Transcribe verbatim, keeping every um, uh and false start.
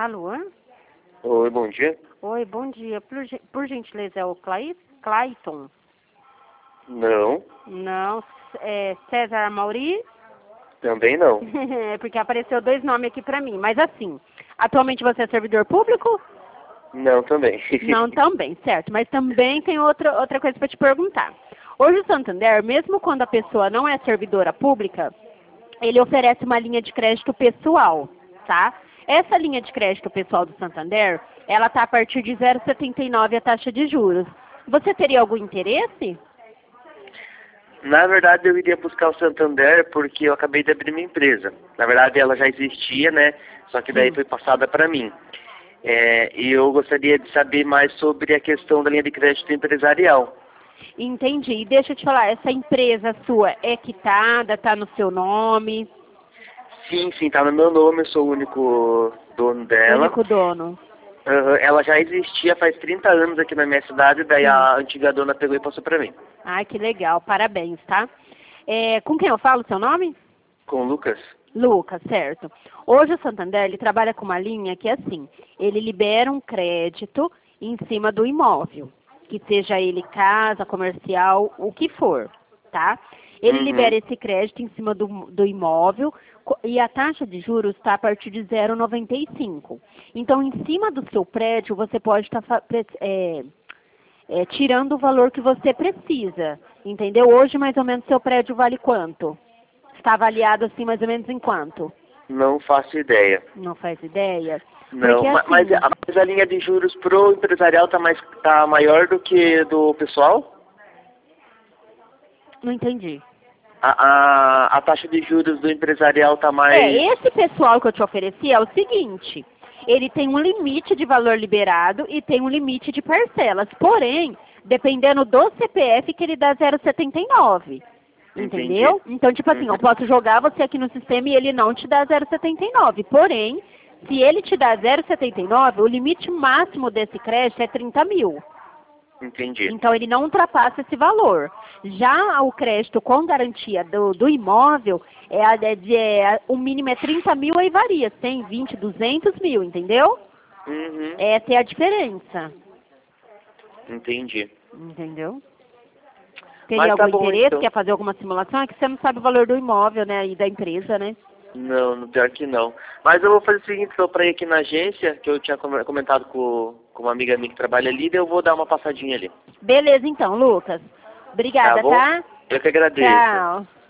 Alô? Oi, bom dia. Oi, bom dia. Por, ge- por gentileza, é o Clay, Clayton? Não, Não, é César Mauri? também não. Porque apareceu dois nomes aqui pra mim. Mas assim, atualmente você é servidor público? Não, também. Não, também, certo. Mas também tem outra, outra coisa para te perguntar. Hoje o Santander, mesmo quando a pessoa não é servidora pública, ele oferece uma linha de crédito pessoal, tá? Essa linha de crédito pessoal do Santander, ela está a partir de zero vírgula setenta e nove a taxa de juros. Você teria algum interesse? Na verdade, eu iria buscar o Santander porque eu acabei de abrir minha empresa. Na verdade, ela já existia, né? Só que daí Sim. foi passada para mim. É, e eu gostaria de saber mais sobre a questão da linha de crédito empresarial. Entendi. E deixa eu te falar, essa empresa sua é quitada, está no seu nome, Sim, sim, tá no meu nome, eu sou o único dono dela. único dono? Aham, ela já existia faz trinta anos aqui na minha cidade, daí Sim. a antiga dona pegou e passou para mim. Ai, que legal, parabéns, tá? É, com quem eu falo seu nome? Com o Lucas? Lucas, certo. Hoje o Santander, ele trabalha com uma linha que é assim, ele libera um crédito em cima do imóvel, que seja ele casa, comercial, o que for, tá? Ele Uhum. libera esse crédito em cima do, do imóvel co- e a taxa de juros está a partir de zero vírgula noventa e cinco. Então, em cima do seu prédio, você pode estar é, tirando o valor que você precisa, entendeu? Hoje, mais ou menos, seu prédio vale quanto? Está avaliado assim mais ou menos em quanto? Não faço ideia. Não faz ideia? Não, Porque ma- mas, assim, a, mas a linha de juros pro empresarial tá mais tá maior do que do pessoal? não entendi. A, a, a taxa de juros do empresarial tá mais. É, esse pessoal que eu te ofereci é o seguinte, ele tem um limite de valor liberado e tem um limite de parcelas, porém, dependendo do C P F que ele dá zero vírgula setenta e nove. Entendi. Entendeu? Então, tipo assim, Uhum. eu posso jogar você aqui no sistema e ele não te dá zero vírgula setenta e nove. Porém, se ele te dá zero vírgula setenta e nove, o limite máximo desse crédito é trinta mil. Entendi. Então, ele não ultrapassa esse valor. Já o crédito com garantia do, do imóvel, é, a- é, de- é, o mínimo é trinta mil, aí varia, cem, vinte, duzentos mil, entendeu? Uhum. Essa é a diferença. Entendi. Entendeu? Teria Mas algum tá bom interesse? então. Quer fazer alguma simulação? É que você não sabe o valor do imóvel, né, e da empresa, né? Não, no pior que não. Mas eu vou fazer o seguinte, só pra ir aqui na agência, que eu tinha com- comentado com, com uma amiga minha que trabalha ali, daí eu vou dar uma passadinha ali. Beleza, então, Lucas. Tá Obrigada, bom? tá? Eu que agradeço. Tchau.